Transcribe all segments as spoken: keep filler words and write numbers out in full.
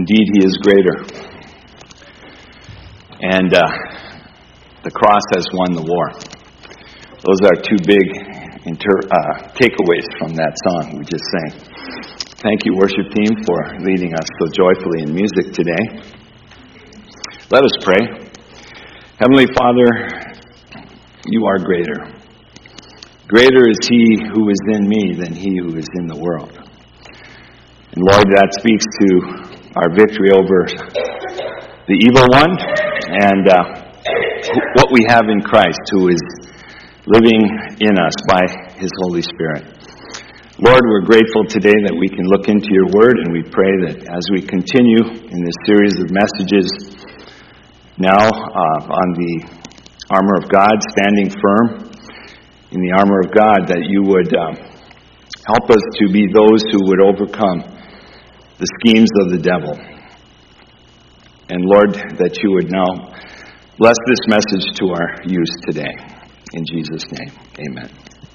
Indeed, he is greater. And uh, the cross has won the war. Those are two big inter- uh, takeaways from that song we just sang. Thank you, worship team, for leading us so joyfully in music today. Let us pray. Heavenly Father, you are greater. Greater is he who is in me than he who is in the world. And Lord, that speaks to our victory over the evil one and uh, what we have in Christ, who is living in us by his Holy Spirit. Lord, we're grateful today that we can look into your word, and we pray that as we continue in this series of messages now uh, on the armor of God, standing firm in the armor of God, that you would uh, help us to be those who would overcome the schemes of the devil. And Lord, that you would now bless this message to our use today. In Jesus' name, amen.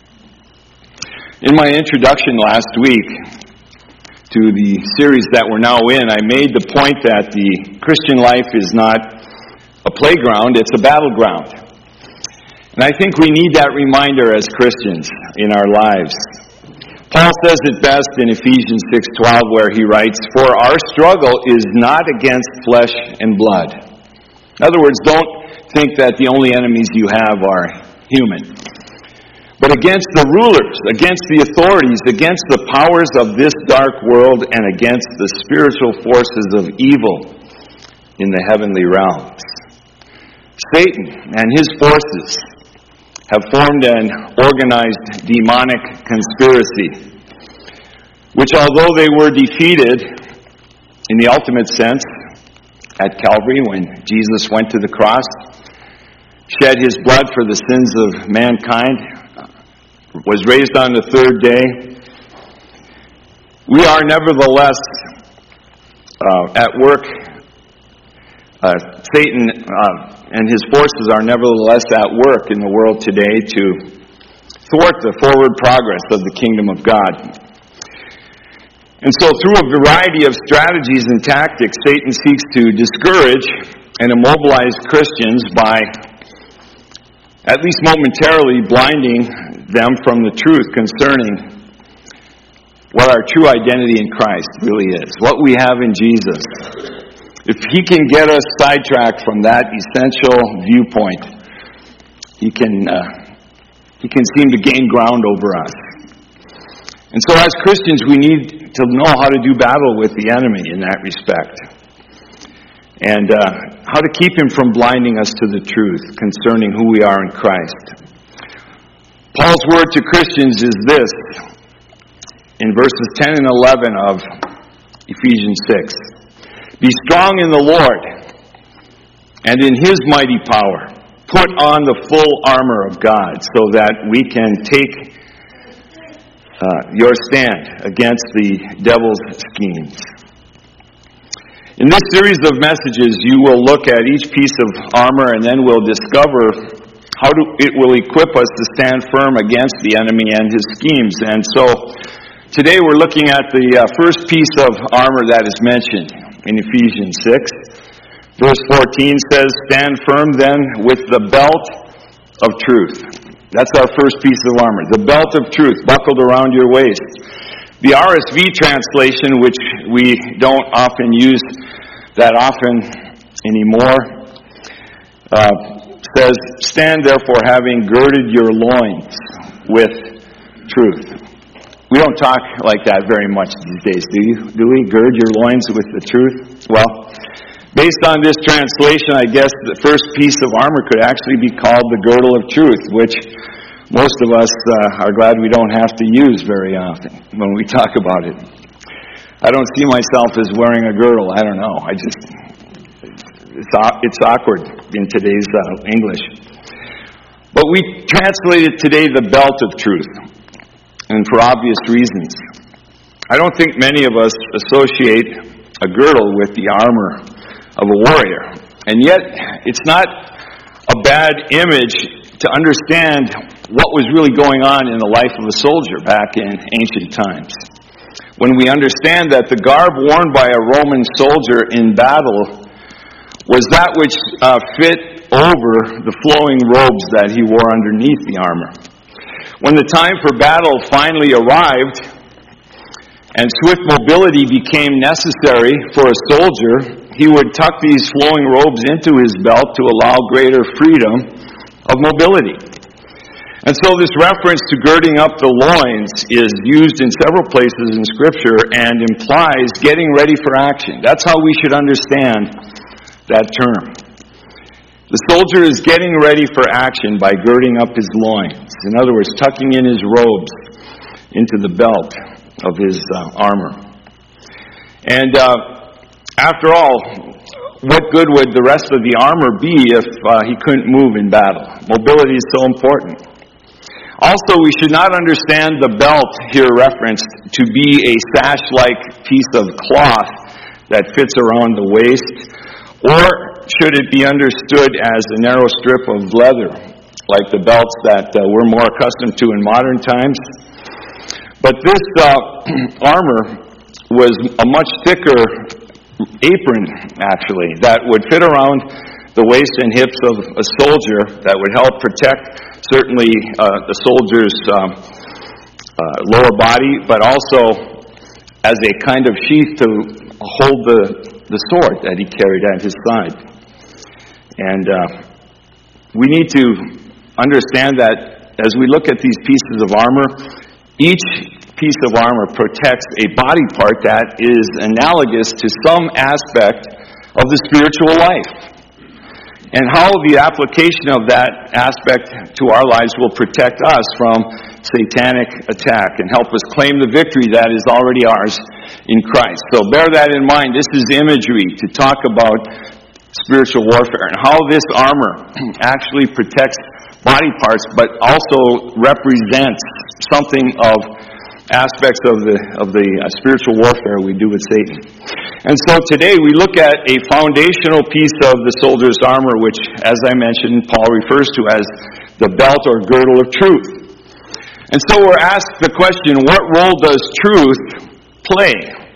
In my introduction last week to the series that we're now in, I made the point that the Christian life is not a playground, it's a battleground. And I think we need that reminder as Christians in our lives. Paul says it best in Ephesians six twelve, where he writes, "For our struggle is not against flesh and blood." In other words, don't think that the only enemies you have are human, but against the rulers, against the authorities, against the powers of this dark world, and against the spiritual forces of evil in the heavenly realms. Satan and his forces have formed an organized demonic conspiracy, which, although they were defeated in the ultimate sense at Calvary when Jesus went to the cross, shed his blood for the sins of mankind, was raised on the third day, we are nevertheless uh, at work. Uh, Satan uh, and his forces are nevertheless at work in the world today to thwart the forward progress of the kingdom of God. And so through a variety of strategies and tactics, Satan seeks to discourage and immobilize Christians by, at least momentarily, blinding them from the truth concerning what our true identity in Christ really is, what we have in Jesus. If he can get us sidetracked from that essential viewpoint, he can uh, he can seem to gain ground over us. And so as Christians, we need to know how to do battle with the enemy in that respect, and uh, how to keep him from blinding us to the truth concerning who we are in Christ. Paul's word to Christians is this, in verses ten and eleven of Ephesians six. "Be strong in the Lord, and in his mighty power. Put on the full armor of God, so that we can take uh, your stand against the devil's schemes." In this series of messages, you will look at each piece of armor, and then we'll discover how to, it will equip us to stand firm against the enemy and his schemes. And so, today we're looking at the uh, first piece of armor that is mentioned in Ephesians six. Verse fourteen says, "Stand firm then with the belt of truth." That's our first piece of armor. The belt of truth buckled around your waist. The R S V translation, which we don't often use that often anymore, uh, says, "Stand therefore having girded your loins with truth." We don't talk like that very much these days, do you? Do we gird your loins with the truth? Well, based on this translation, I guess the first piece of armor could actually be called the girdle of truth, which most of us uh, are glad we don't have to use very often when we talk about it. I don't see myself as wearing a girdle. I don't know. I just, it's, it's awkward in today's uh, English. But we translated today the belt of truth, and for obvious reasons. I don't think many of us associate a girdle with the armor of a warrior. And yet, it's not a bad image to understand what was really going on in the life of a soldier back in ancient times. when we understand that the garb worn by a Roman soldier in battle was that which uh, fit over the flowing robes that he wore underneath the armor. When the time for battle finally arrived and swift mobility became necessary for a soldier, he would tuck these flowing robes into his belt to allow greater freedom of mobility. And so this reference to girding up the loins is used in several places in Scripture and implies getting ready for action. That's how we should understand that term. The soldier is getting ready for action by girding up his loins. In other words, tucking in his robes into the belt of his uh, armor. And uh, after all, what good would the rest of the armor be if uh, he couldn't move in battle? Mobility is so important. Also, we should not understand the belt here referenced to be a sash-like piece of cloth that fits around the waist, or should it be understood as a narrow strip of leather, like the belts that uh, we're more accustomed to in modern times. But this uh, armor was a much thicker apron, actually, that would fit around the waist and hips of a soldier that would help protect certainly uh, the soldier's um, uh, lower body, but also as a kind of sheath to hold the, the sword that he carried at his side. And uh, we need to understand that as we look at these pieces of armor, each piece of armor protects a body part that is analogous to some aspect of the spiritual life. And how the application of that aspect to our lives will protect us from satanic attack and help us claim the victory that is already ours in Christ. So bear that in mind. This is imagery to talk about spiritual warfare and how this armor actually protects body parts, but also represents something of aspects of the of the uh, spiritual warfare we do with Satan. And so today we look at a foundational piece of the soldier's armor, which, as I mentioned, Paul refers to as the belt or girdle of truth. And so we're asked the question, what role does truth play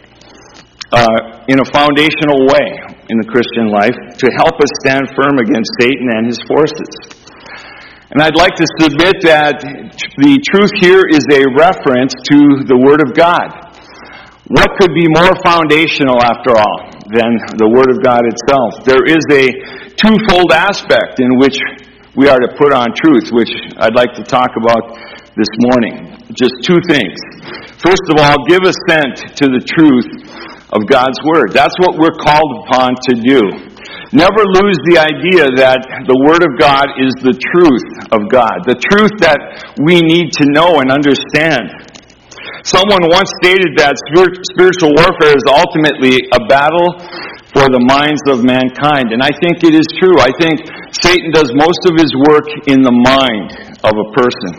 uh, in a foundational way in the Christian life to help us stand firm against Satan and his forces? And I'd like to submit that the truth here is a reference to the Word of God. What could be more foundational, after all, than the Word of God itself? There is a twofold aspect in which we are to put on truth, which I'd like to talk about this morning. Just two things. First of all, give assent to the truth of God's Word. That's what we're called upon to do. Never lose the idea that the Word of God is the truth of God, the truth that we need to know and understand. Someone once stated that spiritual warfare is ultimately a battle for the minds of mankind, and I think it is true. I think Satan does most of his work in the mind of a person.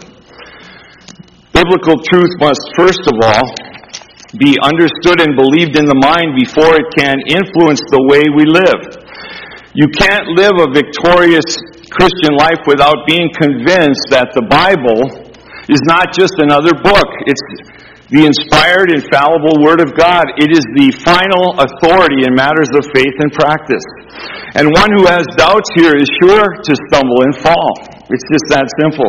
Biblical truth must, first of all, be understood and believed in the mind before it can influence the way we live. You can't live a victorious Christian life without being convinced that the Bible is not just another book. It's the inspired, infallible Word of God. It is the final authority in matters of faith and practice. And one who has doubts here is sure to stumble and fall. It's just that simple.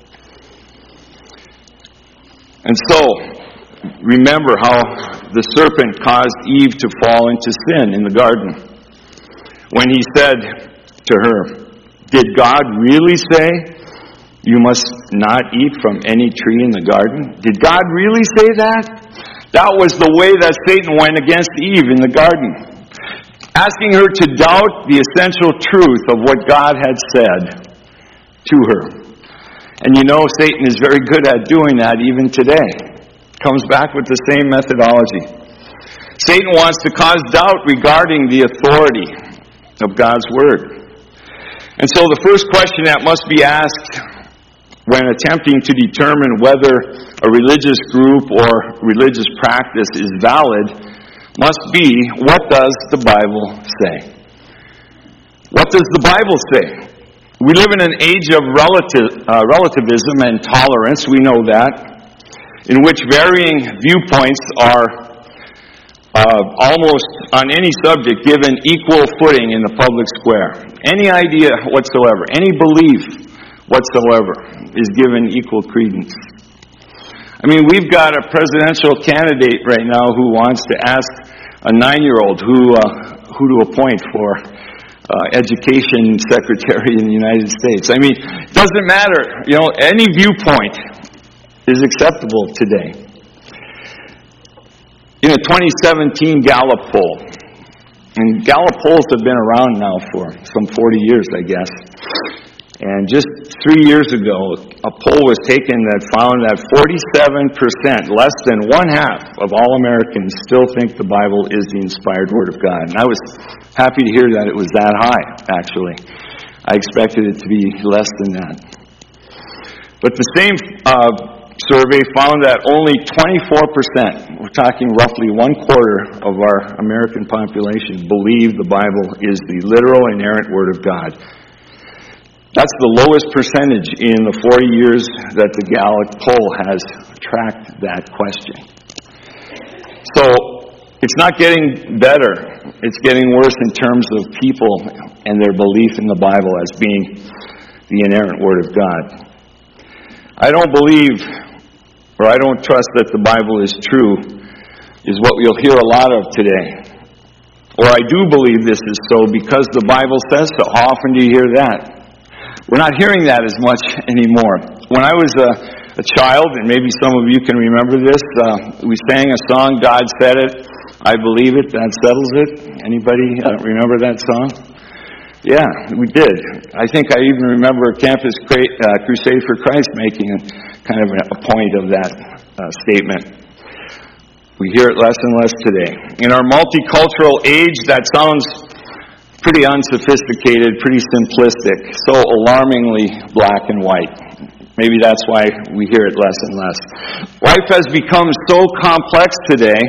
And so, remember how the serpent caused Eve to fall into sin in the garden. When he said to her, "Did God really say you must not eat from any tree in the garden?" Did God really say that? That was the way that Satan went against Eve in the garden, asking her to doubt the essential truth of what God had said to her. And you know, Satan is very good at doing that even today. Comes back with the same methodology. Satan wants to cause doubt regarding the authority of God's Word. And so the first question that must be asked when attempting to determine whether a religious group or religious practice is valid must be, what does the Bible say? What does the Bible say? We live in an age of relative, uh, relativism and tolerance, we know that. in which varying viewpoints are uh, almost on any subject given equal footing in the public square. Any idea whatsoever, any belief whatsoever is given equal credence. I mean, we've got a presidential candidate right now who wants to ask a nine-year-old who uh, who to appoint for uh, education secretary in the United States. I mean, it doesn't matter. You know, any viewpoint is acceptable today. In a twenty seventeen Gallup poll, and Gallup polls have been around now for some forty years, I guess. And just three years ago, a poll was taken that found that forty-seven percent, less than one half of all Americans, still think the Bible is the inspired Word of God. And I was happy to hear that it was that high, actually. I expected it to be less than that. But the same uh, survey found that only twenty-four percent, we're talking roughly one quarter of our American population, believe the Bible is the literal, inerrant Word of God. That's the lowest percentage in the forty years that the Gallup poll has tracked that question. So, it's not getting better. It's getting worse in terms of people and their belief in the Bible as being the inerrant Word of God. I don't believe, or I don't trust that the Bible is true, is what we'll hear a lot of today. Or I do believe this is so because the Bible says so. How often do you hear that? We're not hearing that as much anymore. When I was a, a child, and maybe some of you can remember this, uh, we sang a song, God Said It, I Believe It, That Settles It. Anybody uh, remember that song? Yeah, we did. I think I even remember Campus Cra- uh, Crusade for Christ making a, kind of a point of that uh, statement. We hear it less and less today. In our multicultural age, that sounds pretty unsophisticated, pretty simplistic, so alarmingly black and white. Maybe that's why we hear it less and less. Life has become so complex today,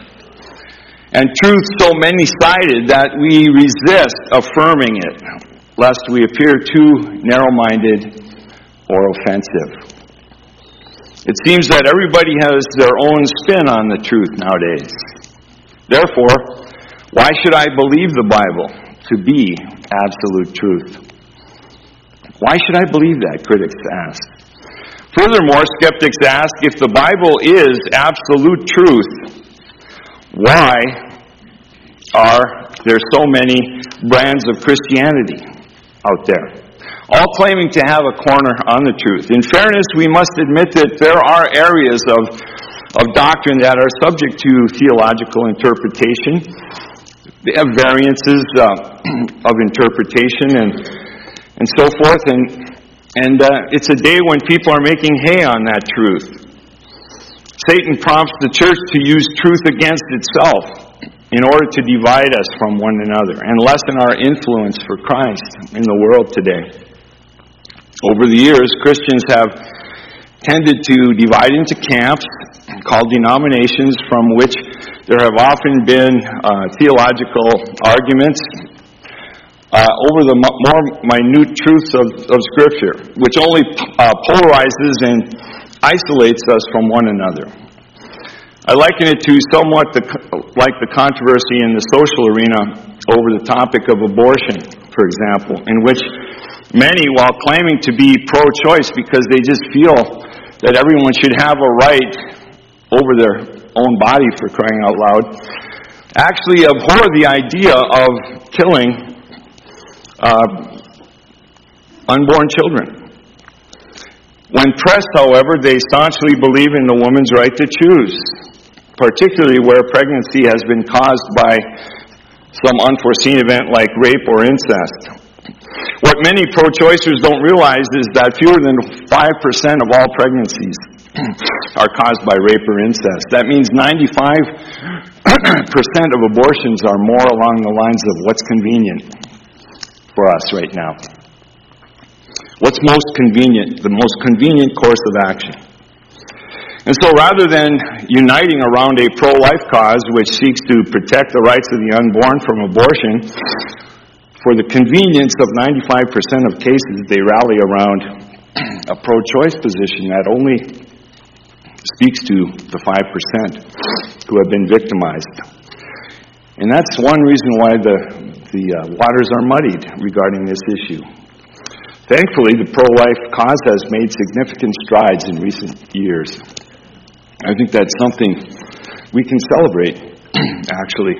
and truth so many-sided, that we resist affirming it, lest we appear too narrow-minded or offensive. It seems that everybody has their own spin on the truth nowadays. Therefore, why should I believe the Bible to be absolute truth? Why should I believe that, critics ask. Furthermore, skeptics ask, if the Bible is absolute truth, why are there so many brands of Christianity out there, all claiming to have a corner on the truth? In fairness, we must admit that there are areas of, of doctrine that are subject to theological interpretation. They have variances uh, of interpretation and and so forth, and and uh, it's a day when people are making hay on that truth. Satan prompts the church to use truth against itself in order to divide us from one another and lessen our influence for Christ in the world today. Over the years, Christians have tended to divide into camps called denominations, from which there have often been uh, theological arguments uh, over the m- more minute truths of, of Scripture, which only uh, polarizes and isolates us from one another. I liken it to somewhat the, like the controversy in the social arena over the topic of abortion, for example, in which many, while claiming to be pro-choice because they just feel that everyone should have a right over their own body, for crying out loud, actually abhor the idea of killing uh, unborn children. When pressed, however, they staunchly believe in the woman's right to choose, particularly where pregnancy has been caused by some unforeseen event like rape or incest. What many pro-choicers don't realize is that fewer than five percent of all pregnancies are caused by rape or incest. That means ninety-five percent of abortions are more along the lines of what's convenient for us right now. What's most convenient, the most convenient course of action. And so rather than uniting around a pro-life cause which seeks to protect the rights of the unborn from abortion, for the convenience of ninety-five percent of cases, they rally around a pro-choice position that only speaks to the five percent who have been victimized. And that's one reason why the, the uh, waters are muddied regarding this issue. Thankfully, the pro-life cause has made significant strides in recent years. I think that's something we can celebrate, actually.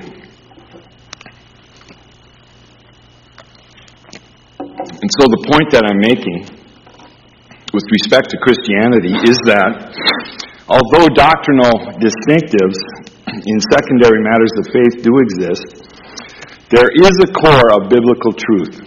And so the point that I'm making with respect to Christianity is that although doctrinal distinctives in secondary matters of faith do exist, there is a core of biblical truth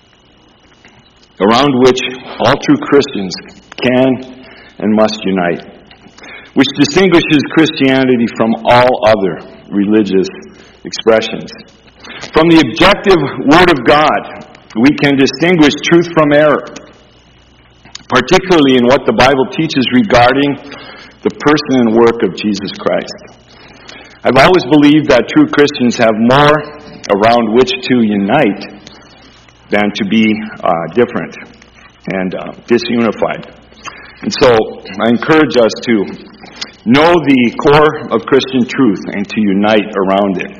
around which all true Christians can and must unite, which distinguishes Christianity from all other religious expressions. From the objective Word of God, we can distinguish truth from error, particularly in what the Bible teaches regarding the person and work of Jesus Christ. I've always believed that true Christians have more around which to unite than to be uh, different and uh, disunified. And so I encourage us to know the core of Christian truth and to unite around it.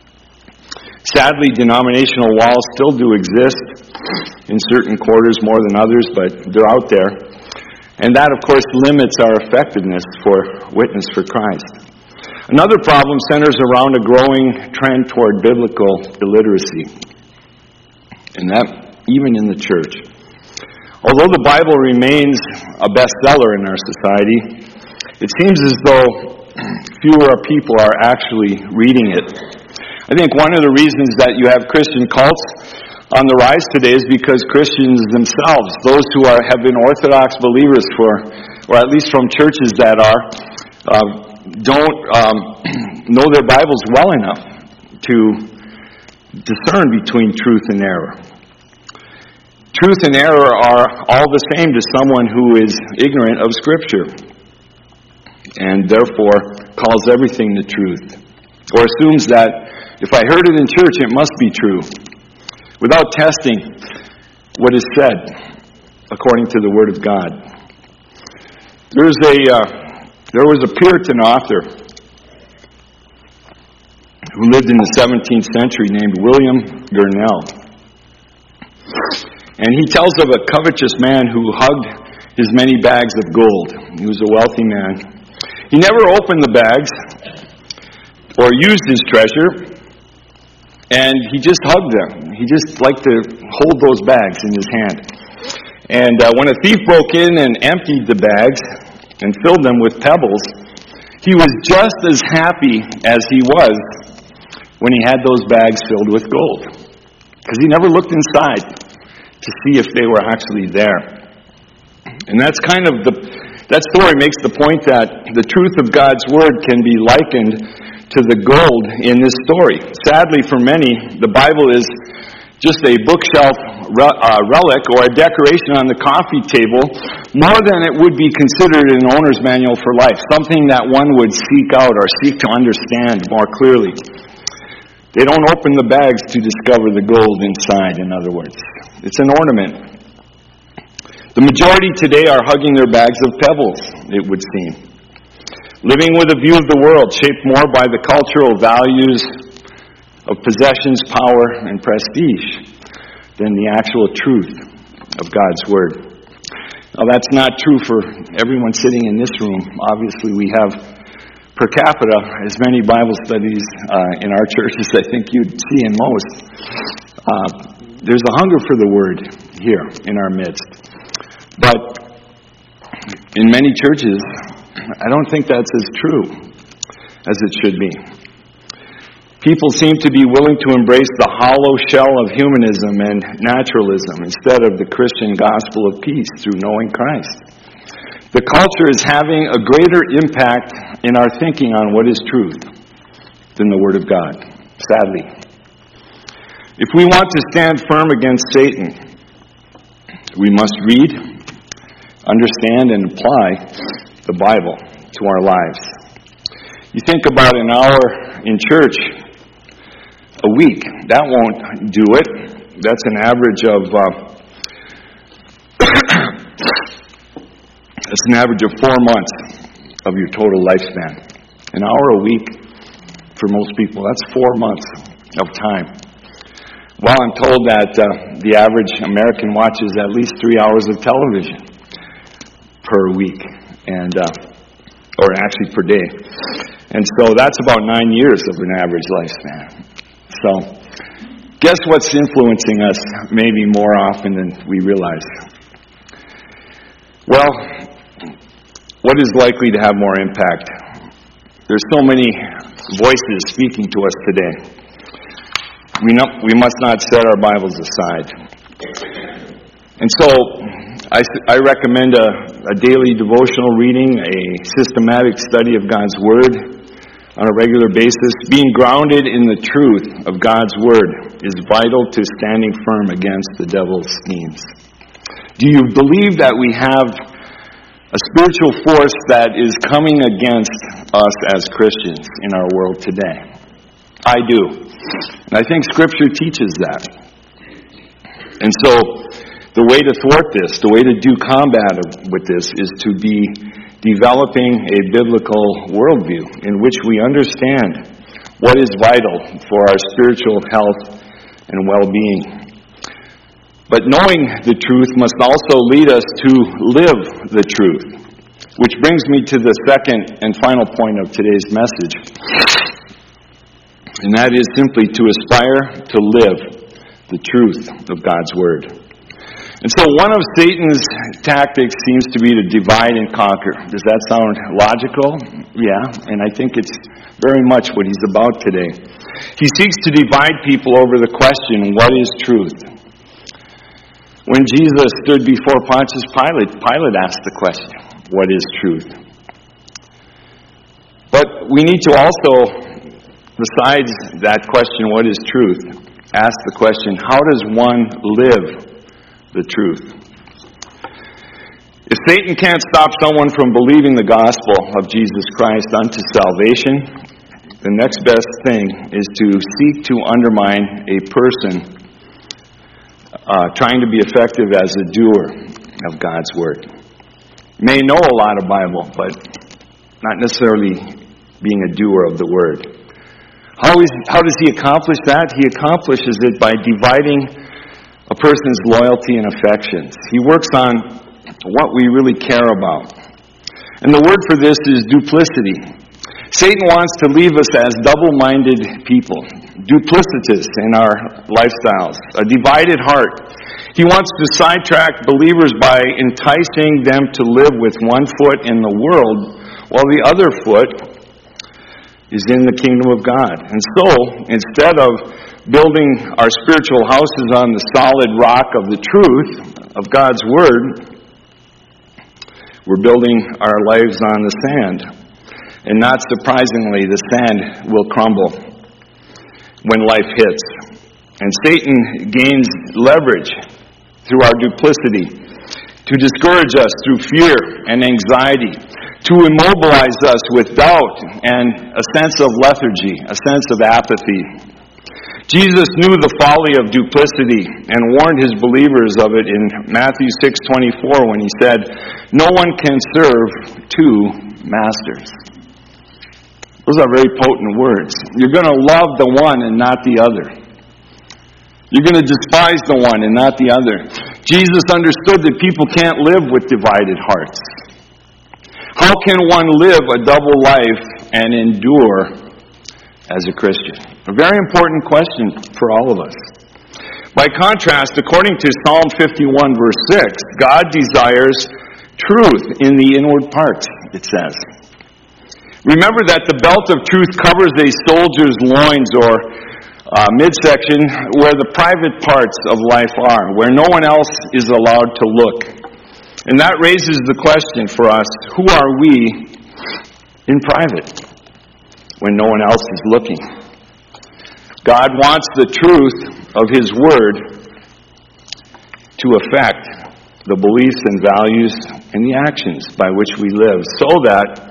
Sadly, denominational walls still do exist in certain quarters more than others, but they're out there. And that, of course, limits our effectiveness for witness for Christ. Another problem centers around a growing trend toward biblical illiteracy, and that even in the church. Although the Bible remains a bestseller in our society, it seems as though fewer people are actually reading it. I think one of the reasons that you have Christian cults on the rise today is because Christians themselves, those who are have been Orthodox believers for, or at least from churches that are, uh, don't um, know their Bibles well enough to discern between truth and error. Truth and error are all the same to someone who is ignorant of Scripture and therefore calls everything the truth, or assumes that if I heard it in church, it must be true, without testing what is said according to the Word of God. There's a uh, there was a Puritan author who lived in the seventeenth century named William Gurnall. And he tells of a covetous man who hugged his many bags of gold. He was a wealthy man. He never opened the bags or used his treasure, and he just hugged them. He just liked to hold those bags in his hand. And uh, when a thief broke in and emptied the bags and filled them with pebbles, he was just as happy as he was when he had those bags filled with gold, because he never looked inside to see if they were actually there. And that's kind of the that story makes the point that the truth of God's Word can be likened to the gold in this story. Sadly, for many, the Bible is just a bookshelf uh, relic or a decoration on the coffee table, more than it would be considered an owner's manual for life, something that one would seek out or seek to understand more clearly. They don't open the bags to discover the gold inside, in other words. It's an ornament. The majority today are hugging their bags of pebbles, it would seem, living with a view of the world shaped more by the cultural values of possessions, power, and prestige than the actual truth of God's Word. Now, that's not true for everyone sitting in this room. Obviously, we have per capita as many Bible studies uh, in our church as I think you'd see in most. Uh, there's a hunger for the Word here in our midst. But in many churches, I don't think that's as true as it should be. People seem to be willing to embrace the hollow shell of humanism and naturalism instead of the Christian gospel of peace through knowing Christ. The culture is having a greater impact in our thinking on what is truth than the Word of God, sadly. If we want to stand firm against Satan, we must read, understand, and apply the Bible to our lives. You think about an hour in church a week. That won't do it. That's an average of uh, that's an average of four months of your total lifespan. An hour a week for most people, that's four months of time. Well, I'm told that uh, the average American watches at least three hours of television per week, and uh, or actually per day. And so that's about nine years of an average lifespan. So guess what's influencing us maybe more often than we realize? Well, what is likely to have more impact? There's so many voices speaking to us today. We know, we must not set our Bibles aside. And so I, I recommend a, a daily devotional reading, a systematic study of God's Word on a regular basis. Being grounded in the truth of God's Word is vital to standing firm against the devil's schemes. Do you believe that we have a spiritual force that is coming against us as Christians in our world today? I do. And I think Scripture teaches that. And so, the way to thwart this, the way to do combat with this, is to be developing a biblical worldview in which we understand what is vital for our spiritual health and well-being. But knowing the truth must also lead us to live the truth, which brings me to the second and final point of today's message. And that is simply to aspire to live the truth of God's Word. And so one of Satan's tactics seems to be to divide and conquer. Does that sound logical? Yeah, and I think it's very much what he's about today. He seeks to divide people over the question, what is truth? When Jesus stood before Pontius Pilate, Pilate asked the question, what is truth? But we need to also, besides that question, what is truth, ask the question, how does one live the truth? If Satan can't stop someone from believing the gospel of Jesus Christ unto salvation, the next best thing is to seek to undermine a person uh, trying to be effective as a doer of God's Word. You may know a lot of Bible, but not necessarily being a doer of the Word. How is how does he accomplish that? He accomplishes it by dividing a person's loyalty and affections. He works on what we really care about. And the word for this is duplicity. Satan wants to leave us as double-minded people, duplicitous in our lifestyles, a divided heart. He wants to sidetrack believers by enticing them to live with one foot in the world while the other foot is in the kingdom of God. And so, instead of building our spiritual houses on the solid rock of the truth of God's Word, we're building our lives on the sand. And not surprisingly, the sand will crumble when life hits. And Satan gains leverage through our duplicity to discourage us through fear and anxiety, to immobilize us with doubt and a sense of lethargy, a sense of apathy. Jesus knew the folly of duplicity and warned his believers of it in Matthew six twenty-four when he said, "No one can serve two masters." Those are very potent words. You're going to love the one and not the other. You're going to despise the one and not the other. Jesus understood that people can't live with divided hearts. How can one live a double life and endure as a Christian? A very important question for all of us. By contrast, according to Psalm fifty-one, verse six, God desires truth in the inward parts, it says. Remember that the belt of truth covers a soldier's loins or uh, midsection where the private parts of life are, where no one else is allowed to look. And that raises the question for us, who are we in private when no one else is looking? God wants the truth of His Word to affect the beliefs and values and the actions by which we live, so that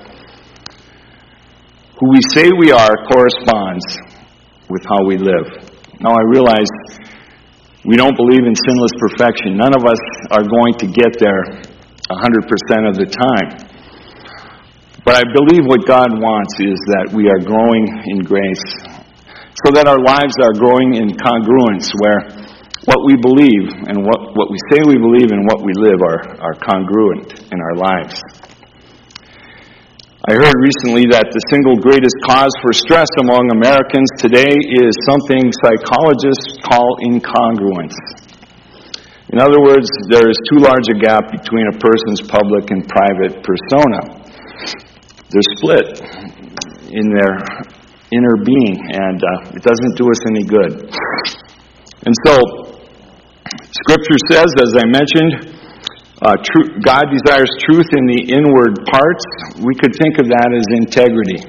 who we say we are corresponds with how we live. Now, I realize we don't believe in sinless perfection. None of us are going to get there one hundred percent of the time. But I believe what God wants is that we are growing in grace, so that our lives are growing in congruence, where what we believe and what, what we say we believe and what we live are, are congruent in our lives. I heard recently that the single greatest cause for stress among Americans today is something psychologists call incongruence. In other words, there is too large a gap between a person's public and private persona. They're split in their inner being, and uh, it doesn't do us any good. And so, Scripture says, as I mentioned, uh, tr- God desires truth in the inward parts. We could think of that as integrity.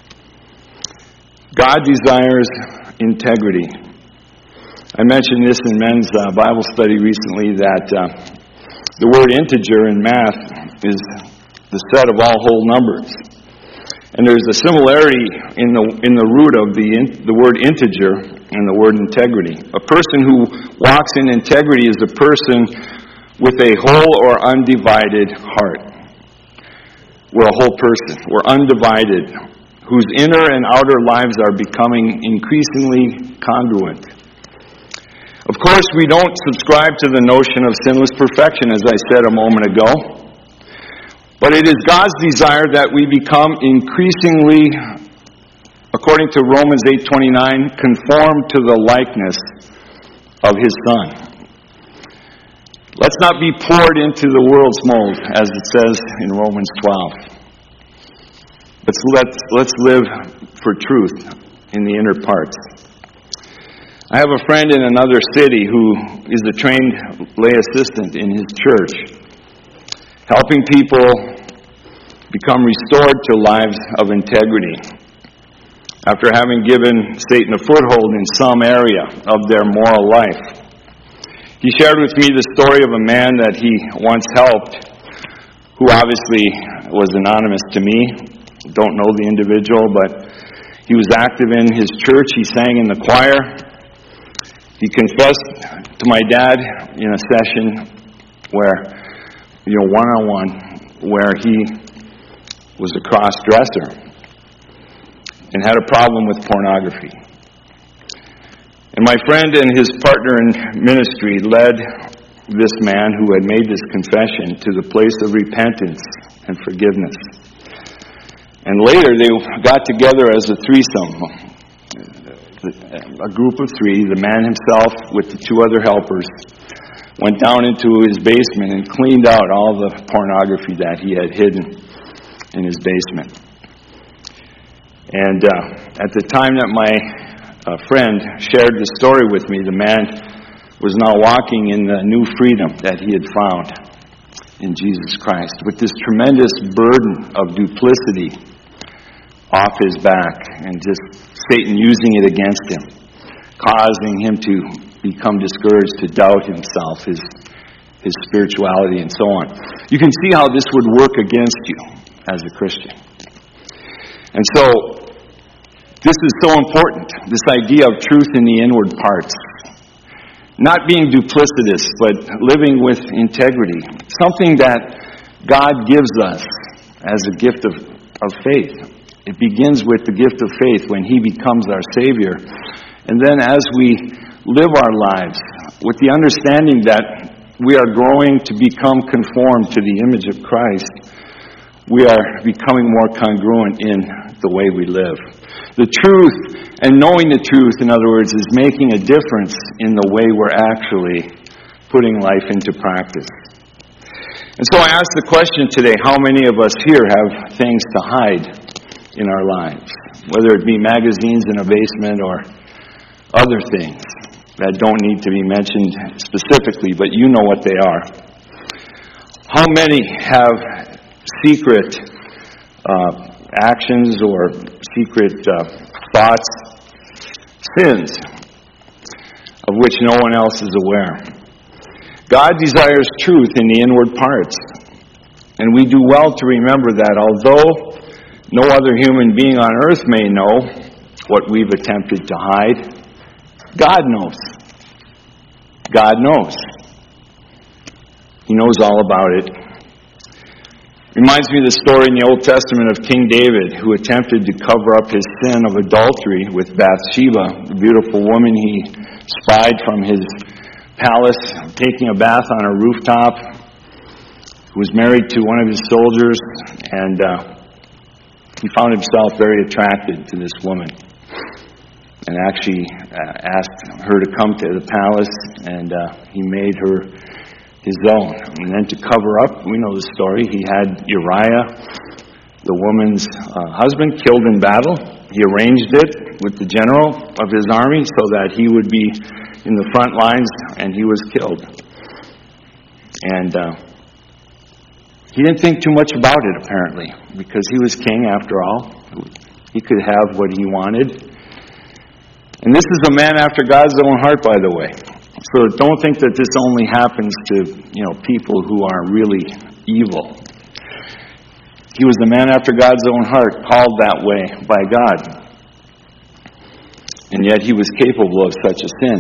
God desires integrity. I mentioned this in men's uh, Bible study recently, that uh, the word integer in math is the set of all whole numbers. And there's a similarity in the in the root of the in, the word integer and the word integrity. A person who walks in integrity is a person with a whole or undivided heart. We're a whole person. We're undivided, whose inner and outer lives are becoming increasingly congruent. Of course, we don't subscribe to the notion of sinless perfection, as I said a moment ago. But it is God's desire that we become increasingly, according to Romans eight twenty-nine, conformed to the likeness of His Son. Let's not be poured into the world's mold, as it says in Romans twelve. But let's, let's live for truth in the inner parts. I have a friend in another city who is a trained lay assistant in his church, helping people become restored to lives of integrity after having given Satan a foothold in some area of their moral life. He shared with me the story of a man that he once helped, who obviously was anonymous to me. Don't know the individual, but he was active in his church. He sang in the choir. He confessed to my dad in a session where, you know, one-on-one, where he was a cross-dresser and had a problem with pornography. And my friend and his partner in ministry led this man who had made this confession to the place of repentance and forgiveness. And later they got together as a threesome, a group of three, the man himself with the two other helpers, went down into his basement and cleaned out all the pornography that he had hidden in his basement. And uh, at the time that my uh, friend shared the story with me, the man was now walking in the new freedom that he had found in Jesus Christ, with this tremendous burden of duplicity off his back, and just Satan using it against him, causing him to become discouraged, to doubt himself, his his spirituality, and so on. You can see how this would work against you as a Christian. And so, this is so important, this idea of truth in the inward parts. Not being duplicitous, but living with integrity. Something that God gives us as a gift of, of faith. It begins with the gift of faith when He becomes our Savior. And then as we live our lives with the understanding that we are growing to become conformed to the image of Christ, we are becoming more congruent in the way we live. The truth, and knowing the truth, in other words, is making a difference in the way we're actually putting life into practice. And so I ask the question today, how many of us here have things to hide in our lives? Whether it be magazines in a basement or other things that don't need to be mentioned specifically, but you know what they are. How many have secret uh, actions or secret uh, thoughts, sins, of which no one else is aware? God desires truth in the inward parts. And we do well to remember that although no other human being on earth may know what we've attempted to hide, God knows. God knows. He knows all about it. Reminds me of the story in the Old Testament of King David, who attempted to cover up his sin of adultery with Bathsheba, the beautiful woman he spied from his palace, taking a bath on a rooftop, who was married to one of his soldiers, and uh, he found himself very attracted to this woman, and actually uh, asked her to come to the palace, and uh, he made her his own. And then to cover up, we know the story, he had Uriah, the woman's uh, husband, killed in battle. He arranged it with the general of his army so that he would be in the front lines, and he was killed. And uh, he didn't think too much about it, apparently, because he was king after all. He could have what he wanted. And this is a man after God's own heart, by the way. So don't think that this only happens to, you know, people who are really evil. He was a man after God's own heart, called that way by God. And yet he was capable of such a sin.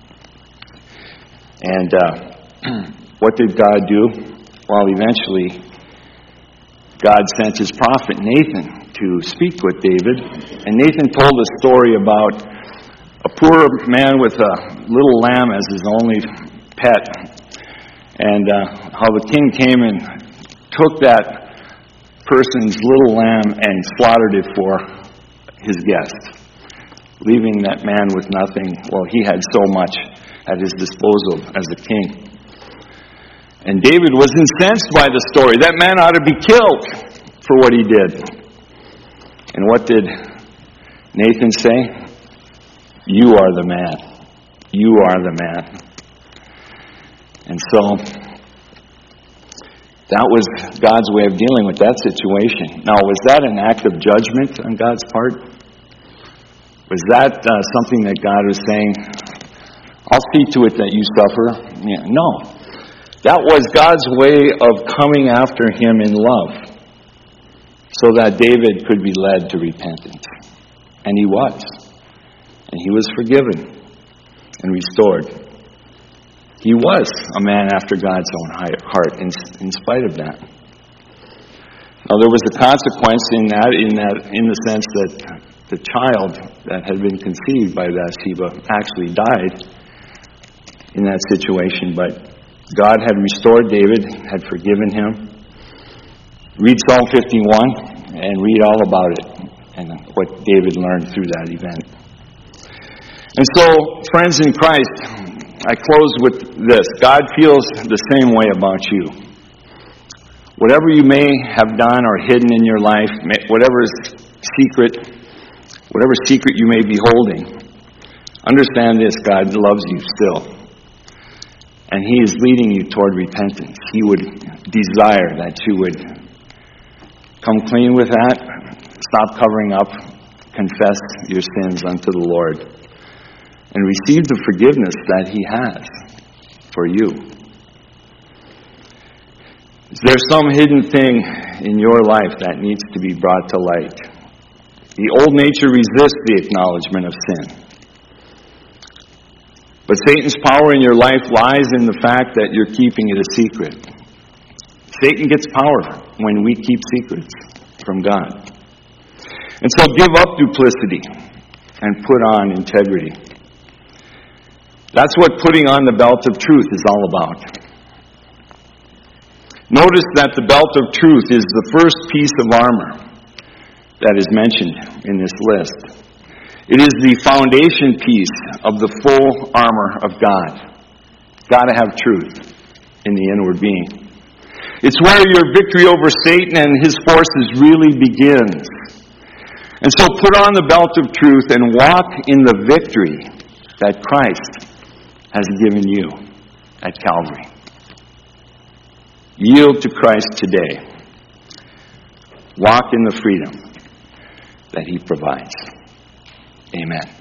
And uh, what did God do? Well, eventually, God sent his prophet Nathan to speak with David. And Nathan told a story about a poor man with a little lamb as his only pet, and uh, how the king came and took that person's little lamb and slaughtered it for his guest, leaving that man with nothing. Well, he had so much at his disposal as a king. And David was incensed by the story. That man ought to be killed for what he did. And what did Nathan say? You are the man. You are the man. And so, that was God's way of dealing with that situation. Now, was that an act of judgment on God's part? Was that uh, something that God was saying, I'll see to it that you suffer? Yeah, no. That was God's way of coming after him in love, so that David could be led to repentance. And he was. And he was forgiven and restored. He was a man after God's own heart in, in spite of that. Now there was a consequence in that, in that, in the sense that the child that had been conceived by Bathsheba actually died in that situation, but God had restored David, had forgiven him. Read Psalm fifty-one and read all about it and what David learned through that event. And so, friends in Christ, I close with this. God feels the same way about you. Whatever you may have done or hidden in your life, whatever is secret, whatever secret you may be holding, understand this, God loves you still. And he is leading you toward repentance. He would desire that you would come clean with that, stop covering up, confess your sins unto the Lord, and receive the forgiveness that he has for you. Is there some hidden thing in your life that needs to be brought to light? The old nature resists the acknowledgement of sin. But Satan's power in your life lies in the fact that you're keeping it a secret. Satan gets power when we keep secrets from God. And so give up duplicity and put on integrity. That's what putting on the belt of truth is all about. Notice that the belt of truth is the first piece of armor that is mentioned in this list. It is the foundation piece of the full armor of God. Got to have truth in the inward being. It's where your victory over Satan and his forces really begins. And so put on the belt of truth and walk in the victory that Christ has given you at Calvary. Yield to Christ today. Walk in the freedom that he provides. Amen.